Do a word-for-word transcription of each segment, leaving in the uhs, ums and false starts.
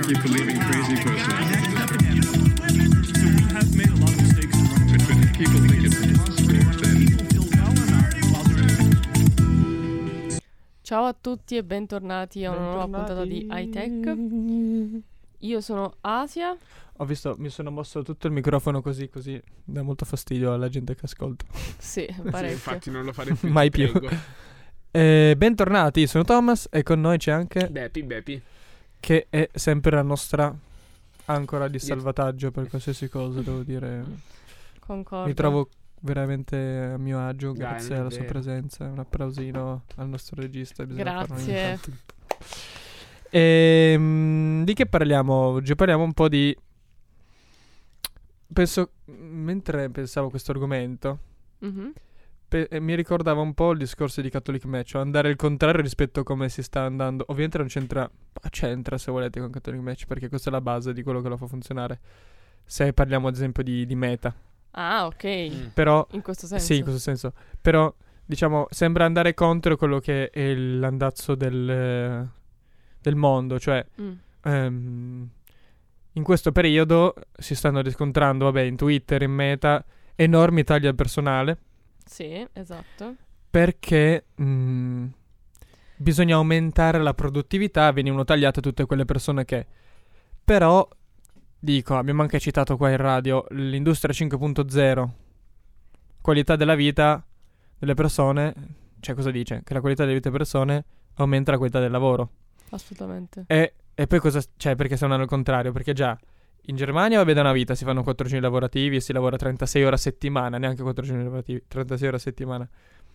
keep believing crazy person. So we have made a lot of mistakes. But if people think it's impossible, then... Ciao a tutti e bentornati a una nuova puntata di High Tech. Io sono Asia. Ho visto, mi sono mosso tutto il microfono così, così dà molto fastidio alla gente che ascolta. Sì, parecchio. Sì, infatti non lo farei più. Mai più. Eh, bentornati, sono Thomas e con noi c'è anche Bepi, Bepi. che è sempre la nostra ancora di salvataggio per qualsiasi cosa, devo dire. Concordo. Mi trovo veramente a mio agio Dai, grazie non è alla sua vero. presenza. Un applausino al nostro regista. bisogna farlo ogni Grazie. tanto. Ehm, di che parliamo oggi? Parliamo un po' di... Penso, mentre pensavo a questo argomento, Mhm. pe- eh, mi ricordava un po' il discorso di Catholic Match, cioè andare al contrario rispetto a come si sta andando. Ovviamente non c'entra, ma c'entra se volete con Catholic Match, perché questa è la base di quello che lo fa funzionare. Se parliamo ad esempio di, di meta, Ah, ok. Mm. però In questo senso. sì, in questo senso. Però, diciamo, sembra andare contro quello che è l'andazzo del, eh, del mondo. Cioè, Mm. ehm, in questo periodo si stanno riscontrando, vabbè, in Twitter, in Meta, enormi tagli al personale. Sì, esatto. Perché mh, bisogna aumentare la produttività. Venivano tagliate tutte quelle persone che... Però, dico, abbiamo anche citato qua in radio, l'industria cinque punto zero, qualità della vita delle persone, cioè cosa dice? Che la qualità della vita delle persone aumenta la qualità del lavoro. Assolutamente. E, e poi cosa... Cioè, perché stanno al contrario? Perché già in Germania, vabbè, da una vita si fanno quattro giorni lavorativi e si lavora trentasei ore a settimana, neanche quattro giorni lavorativi, trentasei ore a settimana.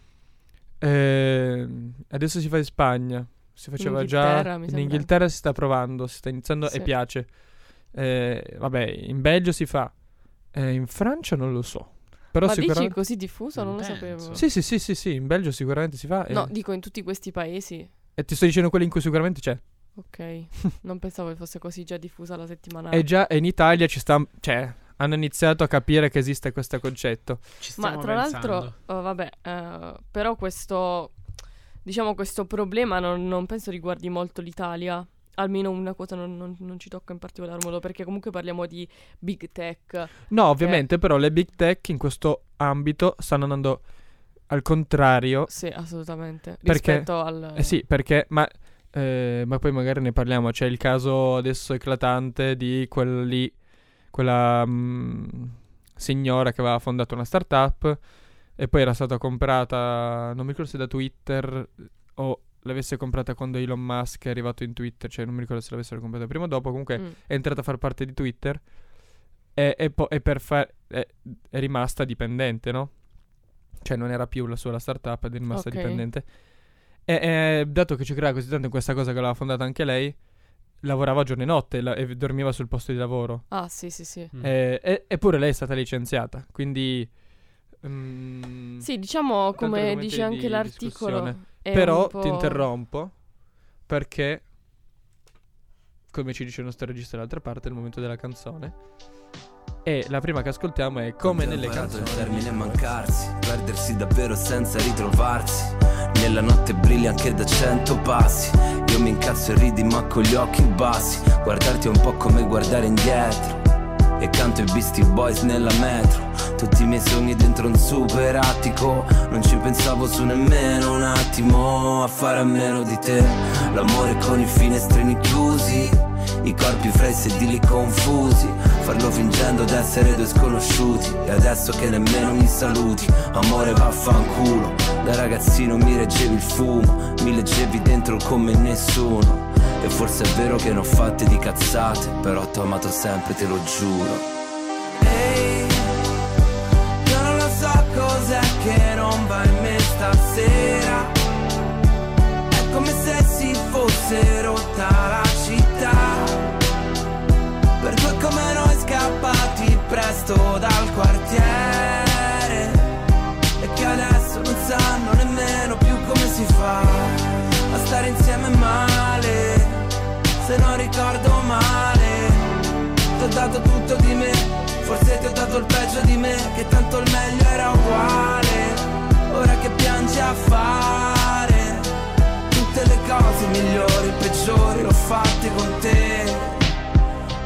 Ehm, adesso si fa in Spagna, si faceva Inghilterra, già... mi In sembra. Inghilterra si sta provando, si sta iniziando Sì. e piace. Eh, vabbè, in Belgio si fa, eh, in Francia non lo so. Però Ma dici sicuramente... così diffuso? Non lo Penso. sapevo. Sì, sì, sì, sì, sì, in Belgio sicuramente si fa. No, e, dico in tutti questi paesi. e ti sto dicendo quelli in cui sicuramente c'è. Ok. Non pensavo che fosse così già diffusa la settimana. E già e in Italia ci sta... Cioè, hanno iniziato a capire che esiste questo concetto. Ci Ma stiamo tra pensando. l'altro, oh, vabbè, eh, però questo, diciamo, questo problema non, non penso riguardi molto l'Italia. Almeno una cosa non, non- non ci tocca in particolar modo, perché comunque parliamo di big tech. No, ovviamente, però le big tech in questo ambito stanno andando al contrario. Sì, assolutamente. Perché- Rispetto al... Eh sì, perché... Ma, eh, ma poi magari ne parliamo. C'è il caso adesso eclatante di quelli... Quella mm, signora che aveva fondato una startup e poi era stata comprata, non mi ricordo se da Twitter o l'avesse comprata quando Elon Musk è arrivato in Twitter, cioè non mi ricordo se l'avessero comprata prima o dopo, comunque Mm. è entrata a far parte di Twitter e, e, po- e per far è, è rimasta dipendente, no? Cioè non era più la sua la startup ed è rimasta Ok. dipendente e, e dato che ci credeva così tanto in questa cosa che l'aveva fondata anche lei, lavorava giorno e notte la- e dormiva sul posto di lavoro. Ah, sì, sì, sì. Mm. E- e- eppure lei è stata licenziata, quindi mm, Sì, diciamo, tanti come argomenti dice anche di l'articolo, discussione. è Però un po'... ti interrompo perché, come ci dice il nostro regista dall'altra parte, è il momento della canzone. E la prima che ascoltiamo è Come nelle canzoni. Il termine mancarsi, perdersi davvero senza ritrovarsi. Nella notte brilli anche da cento passi. Io mi incazzo e ridi ma con gli occhi bassi. Guardarti è un po' come guardare indietro. E canto i Beastie Boys nella metro. Tutti i miei sogni dentro un super attico. Non ci pensavo su nemmeno un attimo a fare a meno di te. L'amore con i finestrini chiusi, i corpi fra i sedili confusi. Farlo fingendo d'essere due sconosciuti. E adesso che nemmeno mi saluti. Amore vaffanculo. Da ragazzino mi reggevi il fumo, mi leggevi dentro come nessuno. E forse è vero che ne ho fatte di cazzate, però t'ho amato sempre, te lo giuro. Ehi, io non lo so cos'è che non va in me stasera. È come se si fosse rotta la città. Per due come noi scappati presto dal quartiere. E che adesso non sanno nemmeno più come si fa a stare insieme male. Se non ricordo male, ti ho dato tutto di me. Forse ti ho dato il peggio di me, che tanto il meglio era uguale. Ora che piangi a fare tutte le cose migliori, peggiori, l'ho fatte con te.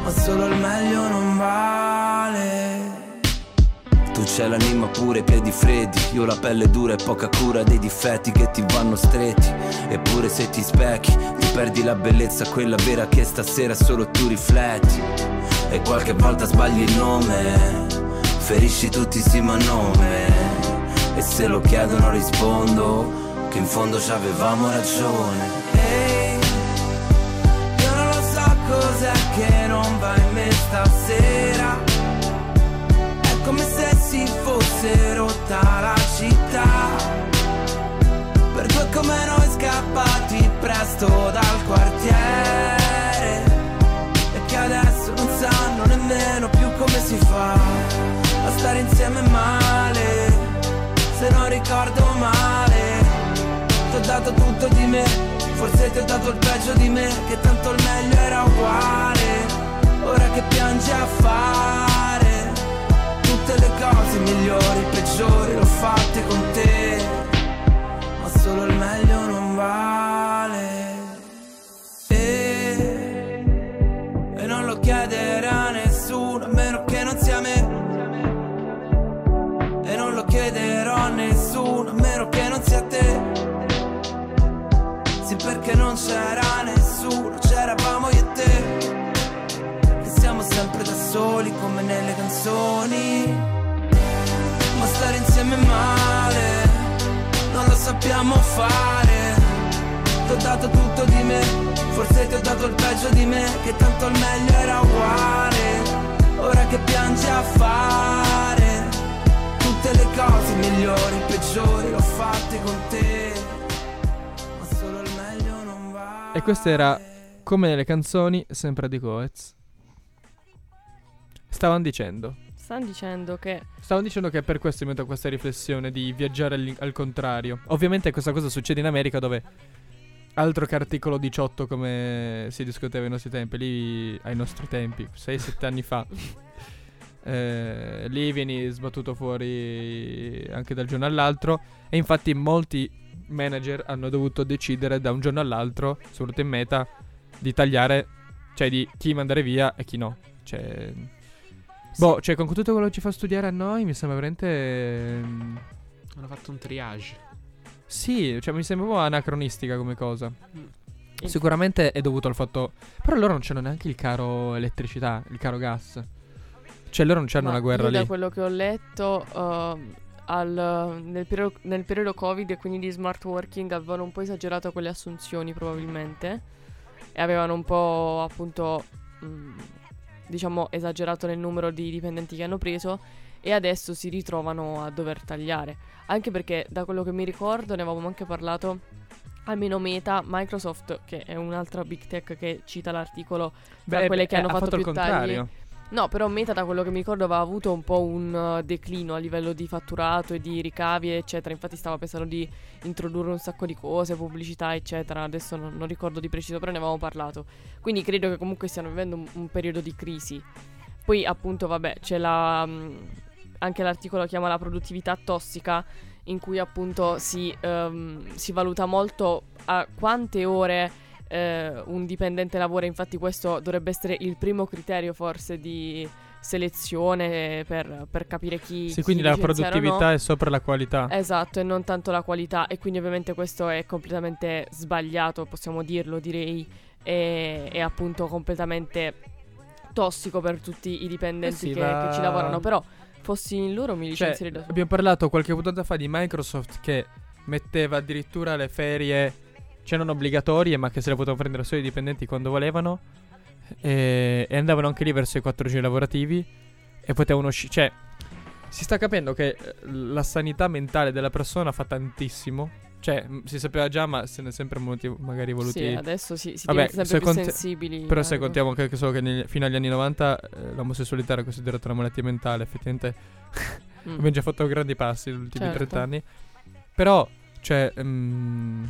ma solo il meglio non vale. Tu c'hai l'anima pure, i piedi freddi, io la pelle dura e poca cura dei difetti che ti vanno stretti. Eppure se ti specchi, ti perdi la bellezza, quella vera che stasera solo tu rifletti. E qualche volta sbagli il nome, ferisci tutti sì ma nome. E se lo chiedono rispondo che in fondo ci avevamo ragione. Ehi, io non lo so cos'è che non va in me stasera. Come se si fosse rotta la città, per due come noi scappati presto dal quartiere, e che adesso non sanno nemmeno più come si fa a stare insieme male. Se non ricordo male, ti ho dato tutto di me, forse ti ho dato il peggio di me, che tanto il meglio era uguale. Ora che piangi a fare tutte le cose migliori, peggiori, l'ho fatte con te, ma solo il meglio non vale. E, e non lo chiedere a nessuno, a meno che non sia me. E non lo chiederò a nessuno, a meno che non sia te. Sì, perché non c'era nessuno, c'eravamo io e te. Siamo sempre da soli come nelle canzoni, ma stare insieme male non lo sappiamo fare. Ti ho dato tutto di me, forse ti ho dato il peggio di me, che tanto il meglio era uguale. Ora che piangi a fare tutte le cose migliori, peggiori, l'ho fatte con te, ma solo il meglio non vale. E questa era Come nelle canzoni, sempre di Coez. Stavano dicendo Stanno dicendo che Stavano dicendo che per questo è venuta questa riflessione di viaggiare al, al contrario. Ovviamente questa cosa succede in America, dove altro che articolo diciotto come si discuteva ai nostri tempi, lì ai nostri tempi, sei sette anni fa. Eh, lì vieni sbattuto fuori anche dal giorno all'altro. E infatti molti manager hanno dovuto decidere da un giorno all'altro, soprattutto in Meta, di tagliare, cioè di chi mandare via e chi no. Cioè boh, cioè con tutto quello che ci fa studiare a noi mi sembra veramente ehm, hanno fatto un triage. sì, cioè mi sembra un po' anacronistica come cosa. Mm. Sicuramente è dovuto al fatto, però loro non c'hanno neanche il caro elettricità, il caro gas. Cioè loro non c'hanno Ma la guerra io lì. da quello che ho letto uh, al, nel, periodo, nel periodo Covid e quindi di smart working avevano un po' esagerato con le assunzioni probabilmente, e avevano un po' appunto mh, diciamo esagerato nel numero di dipendenti che hanno preso, e adesso si ritrovano a dover tagliare, anche perché da quello che mi ricordo, ne avevamo anche parlato, almeno Meta, Microsoft, che è un'altra big tech che cita l'articolo tra Beh, quelle che eh, hanno ha fatto, fatto il più contrario. tagli. No, però Meta, da quello che mi ricordo, aveva avuto un po' un uh, declino a livello di fatturato e di ricavi, eccetera. Infatti stava pensando di introdurre un sacco di cose, pubblicità, eccetera. Adesso non, non ricordo di preciso, però ne avevamo parlato. Quindi credo che comunque stiano vivendo un, un periodo di crisi. Poi appunto, vabbè, c'è la... Mh, anche l'articolo chiama la produttività tossica, in cui appunto si, um, si valuta molto a quante ore eh, un dipendente lavora. Infatti questo dovrebbe essere il primo criterio forse di selezione per, per capire chi Sì, quindi chi la licenziare o produttività no. è sopra la qualità. Esatto, e non tanto la qualità. E quindi ovviamente questo è completamente sbagliato, possiamo dirlo, direi. E è appunto completamente tossico per tutti i dipendenti Eh sì, che, va- che ci lavorano. Però fossi in loro mi Cioè, licenzierei da solo. abbiamo parlato qualche puntata fa di Microsoft che metteva addirittura le ferie, cioè non obbligatorie, ma che se le potevano prendere solo i dipendenti quando volevano, e, e andavano anche lì verso i quattro G lavorativi e potevano uscire. Cioè, si sta capendo che eh, la sanità mentale della persona fa tantissimo. Cioè, m- si sapeva già, ma se ne è sempre voluti, magari voluti. Sì, adesso si, si Vabbè, diventa se sempre più conti- sensibili. Però se eh, contiamo anche che so che negli- fino agli anni novanta eh, l'omosessualità era considerata una malattia mentale, effettivamente mm. abbiamo già fatto grandi passi negli ultimi Certo. trenta anni. Però, cioè, mm,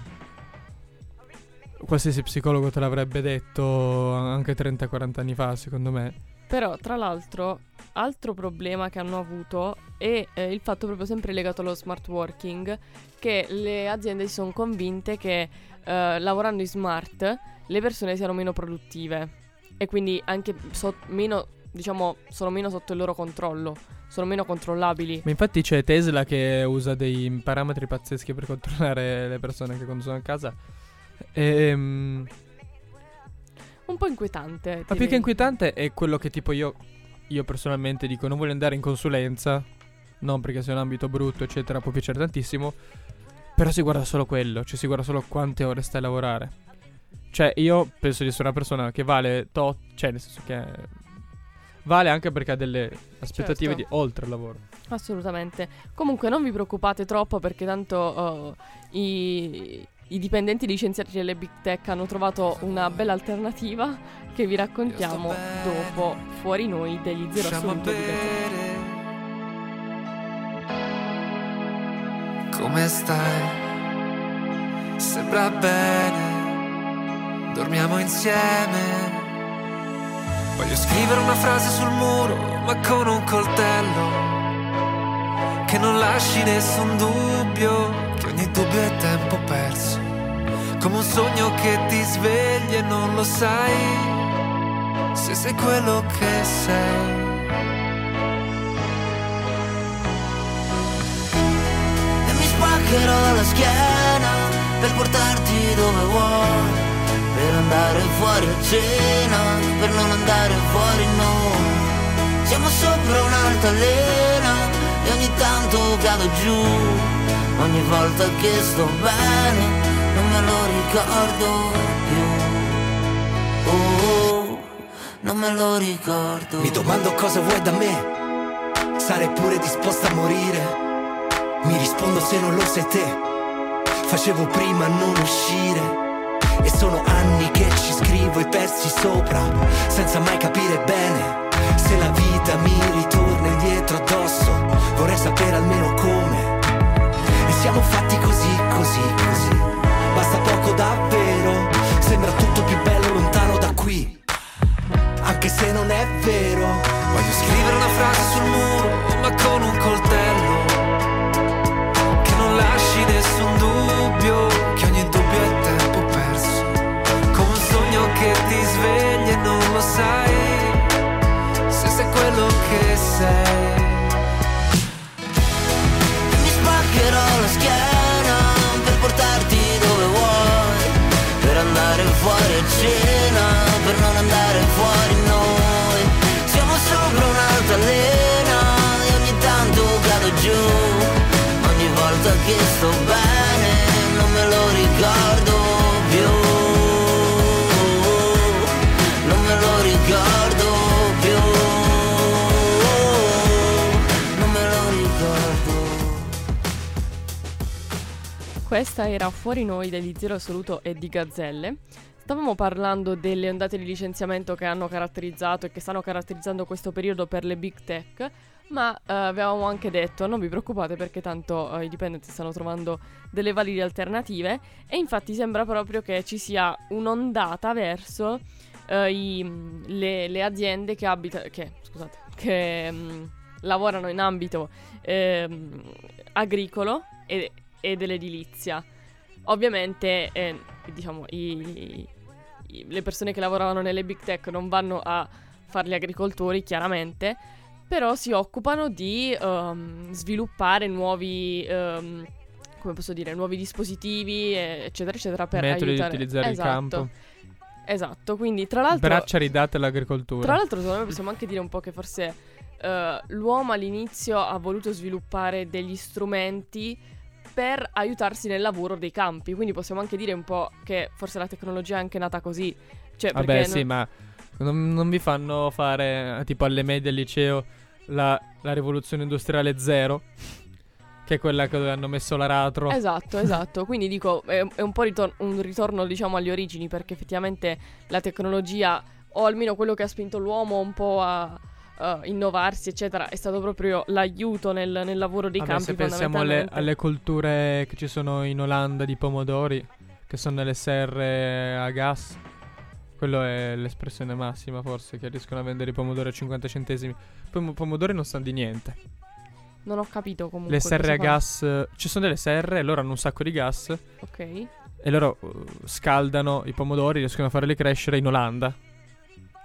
qualsiasi psicologo te l'avrebbe detto anche trenta quaranta anni fa, secondo me. Però, tra l'altro, altro problema che hanno avuto è eh, il fatto proprio sempre legato allo smart working, che le aziende si sono convinte che eh, lavorando in smart le persone siano meno produttive. e quindi anche so- meno, diciamo, sono meno sotto il loro controllo, sono meno controllabili. Ma infatti c'è Tesla che usa dei parametri pazzeschi per controllare le persone che conducono a casa. Ehm, Un po' inquietante. ma ti più che dico. inquietante è quello che tipo io, io personalmente dico, non voglio andare in consulenza, non perché sia un ambito brutto, eccetera, può piacere tantissimo, però si guarda solo quello, cioè si guarda solo quante ore stai a lavorare. Cioè io penso di essere una persona che vale tot, cioè nel senso che vale anche perché ha delle aspettative Certo. di oltre il lavoro. Assolutamente. Comunque non vi preoccupate troppo perché tanto uh, i, i dipendenti licenziati delle Big Tech hanno trovato una bella alternativa che vi raccontiamo dopo Fuori Noi degli Zero Assoluto di Gazzetta. Come stai? Sembra bene, dormiamo insieme. Voglio scrivere una frase sul muro, ma con un coltello, che non lasci nessun dubbio, che ogni dubbio è tempo perso, come un sogno che ti svegli e non lo sai, se sei quello che sei. Spaccherò la schiena per portarti dove vuoi, per andare fuori a cena, per non andare fuori noi. Siamo sopra un'altalena e ogni tanto cado giù, ogni volta che sto bene non me lo ricordo più. Oh, non me lo ricordo. Mi domando cosa vuoi da me, sarei pure disposta a morire. Mi rispondo se non lo sei te, facevo prima a non uscire. E sono anni che ci scrivo i versi sopra, senza mai capire bene se la vita mi ritorna indietro addosso. Vorrei sapere almeno come. E siamo fatti così, così, così. Basta poco davvero, sembra tutto più bello lontano da qui, anche se non è vero. Voglio scrivere una frase sul muro, ma con un coltello, non lasci nessun dubbio, che ogni dubbio è tempo perso, come un sogno che ti svegli e non lo sai, se sei quello che sei. Mi spaccherò la schiena per portarti dove vuoi, per andare fuori a cena, per non andare fuori noi. Siamo sopra un'altalena e ogni tanto cado giù, volta che sto bene non me lo ricordo più, non me lo ricordo più, non me lo ricordo. Questa era Fuori Noi degli Zero Assoluto e di Gazzelle. Stavamo parlando delle ondate di licenziamento che hanno caratterizzato e che stanno caratterizzando questo periodo per le Big Tech. Ma eh, avevamo anche detto, non vi preoccupate perché tanto eh, i dipendenti stanno trovando delle valide alternative, e infatti sembra proprio che ci sia un'ondata verso eh, i, le, le aziende che abitano, che, scusate, che mh, lavorano in ambito eh, agricolo e, e dell'edilizia. Ovviamente eh, diciamo i, i, le persone che lavoravano nelle Big Tech non vanno a fare gli agricoltori, chiaramente, però si occupano di um, sviluppare nuovi, um, come posso dire, nuovi dispositivi, eccetera, eccetera, per metodi aiutare. di utilizzare esatto. il campo. Esatto, quindi tra l'altro... Braccia ridate all'agricoltura. Tra l'altro secondo me possiamo anche dire un po' che forse uh, l'uomo all'inizio ha voluto sviluppare degli strumenti per aiutarsi nel lavoro dei campi, quindi possiamo anche dire un po' che forse la tecnologia è anche nata così. Cioè, Vabbè perché sì, non- ma non, non vi fanno fare eh, tipo alle medie al liceo la, la rivoluzione industriale zero, che è quella che hanno messo l'aratro. Esatto, esatto. Quindi dico, è, è un po' ritor- un ritorno, diciamo, agli origini, perché effettivamente la tecnologia, o almeno quello che ha spinto l'uomo un po' a, a innovarsi, eccetera, è stato proprio l'aiuto nel, nel lavoro dei Vabbè, campi, se pensiamo alle, fondamentalmente. alle colture che ci sono in Olanda di pomodori, che sono nelle serre a gas, quello è l'espressione massima forse, che riescono a vendere i pomodori a cinquanta centesimi. Poi i pomodori non sanno di niente. Non ho capito comunque Le serre a cosa fa. gas, ci sono delle serre, loro hanno un sacco di gas Ok. e loro uh, scaldano i pomodori, riescono a farli crescere in Olanda.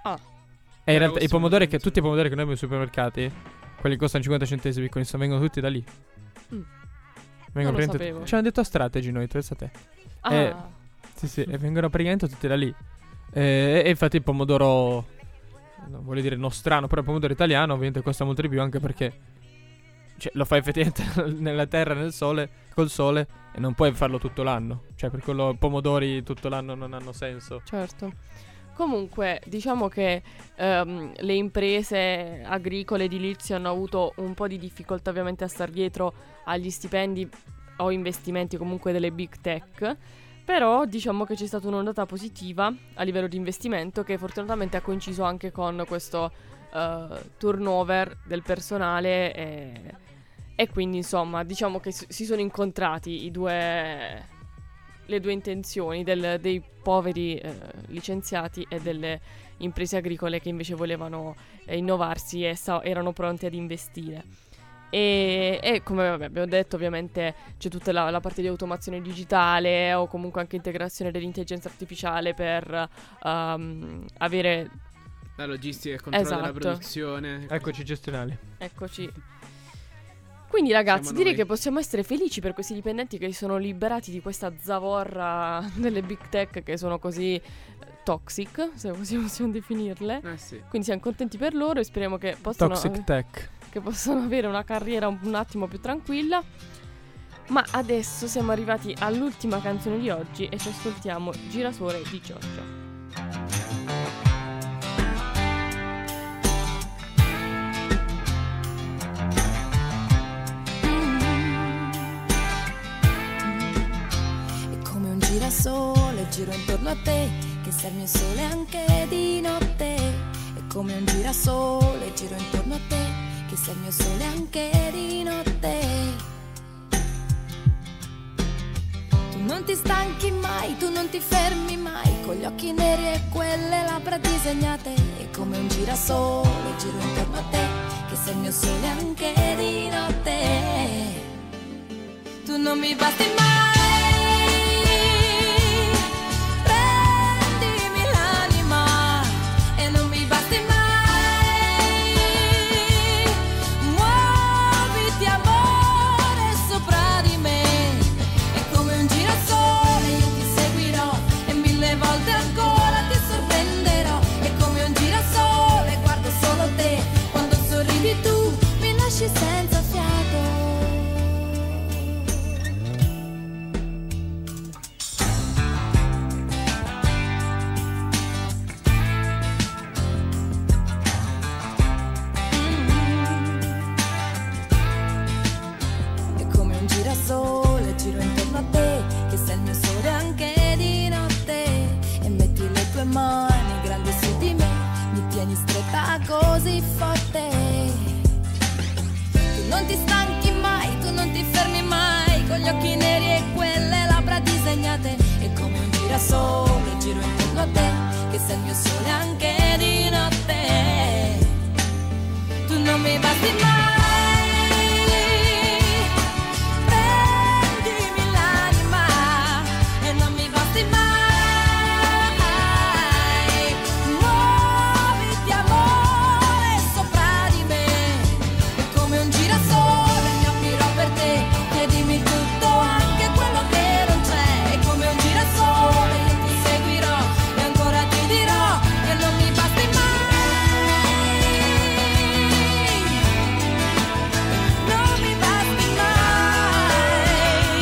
Ah, E in Era realtà i costo pomodori che meno, tutti i pomodori che noi abbiamo ai supermercati, quelli che costano cinquanta centesimi piccolissimi, vengono tutti da lì. Mm. Vengono Non lo praticamente- sapevo. Ci hanno detto Strategy noi, pensa te. ah. Eh, Sì, sì, e vengono praticamente tutti da lì. Eh, e infatti il pomodoro, no, voglio dire nostrano, però il pomodoro italiano ovviamente costa molto di più, anche perché cioè, lo fai effettivamente nella terra, nel sole, col sole, e non puoi farlo tutto l'anno. Cioè, per quello pomodori tutto l'anno non hanno senso. Certo. Comunque, diciamo che ehm, le imprese agricole edilizie hanno avuto un po' di difficoltà ovviamente a star dietro agli stipendi o investimenti comunque delle big tech, però diciamo che c'è stata un'ondata positiva a livello di investimento che fortunatamente ha coinciso anche con questo eh, turnover del personale e, e quindi insomma diciamo che si si sono incontrati i due le due intenzioni del- dei poveri eh, licenziati e delle imprese agricole che invece volevano eh, innovarsi e sa- erano pronte ad investire. E, e come vabbè, abbiamo detto, ovviamente c'è tutta la, la parte di automazione digitale o comunque anche integrazione dell'intelligenza artificiale per ehm, avere. La logistica e il controllo della Esatto. produzione. Eccoci gestionali. Eccoci. Quindi ragazzi, Siamo direi noi. che possiamo essere felici per questi dipendenti che si sono liberati di questa zavorra delle big tech che sono così eh, toxic, se così possiamo definirle. Eh sì. Quindi siamo contenti per loro e speriamo che possano, Toxic tech. che possano avere una carriera un, un attimo più tranquilla. Ma adesso siamo arrivati all'ultima canzone di oggi e ci ascoltiamo Girasole di Giorgio. È come un girasole, giro intorno a te, che sei il mio sole anche di notte. È come un girasole, giro intorno a te, che sei il mio sole anche di notte. Tu non ti stanchi mai, tu non ti fermi mai, con gli occhi neri e quelle labbra disegnate. È come un girasole, giro intorno a te, che sei il mio sole anche di notte. Tu non mi basti mai, prendimi l'anima e non mi basti mai, muoviti amore sopra di me. È come un girasole, io ti seguirò e mille volte ancora ti sorprenderò. È come un girasole, guardo solo te, quando sorridi tu mi lasci senza fiato. È come un girasole, giro intorno a te, che sei il mio sole anche di notte. E metti le tue mani grandi su di me, mi tieni stretta così forte. Tu non ti stanchi mai, tu non ti fermi mai, con gli occhi neri e quelle labbra disegnate. È come un girasole, giro intorno a te, che sei il mio sole anche di notte. Tu non mi basti mai, prendimi l'anima e non mi basti mai, muoviti amore sopra di me. È come un girasole, mi aprirò per te, chiedimi tutto, anche quello che non c'è. È come un girasole, io ti seguirò e ancora ti dirò che non mi basti mai, non mi basti mai.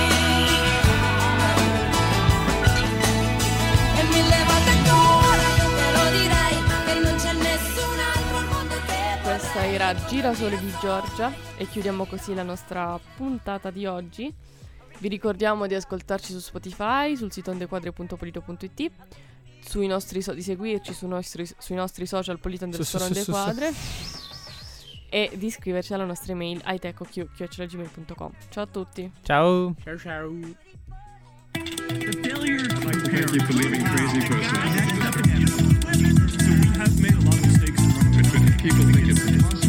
E mille volte ancora io te lo direi, che non c'è nessun altro al mondo che Questa era Girasole di Giorgia e chiudiamo così la nostra puntata di oggi. Vi ricordiamo di ascoltarci su Spotify, sul sito ondequadre punto polito punto it, sui nostri so- di seguirci su nostri- sui nostri social Polito Su- su- underscore su- su- ondequadre e di iscriverci alla nostra email aiteco chiocciola gmail punto com. Ciao a tutti. Ciao. Ciao ciao. The failure of my parents. I keep believing crazy person. So we have made a lot of mistakes in running, but people think it's impossible.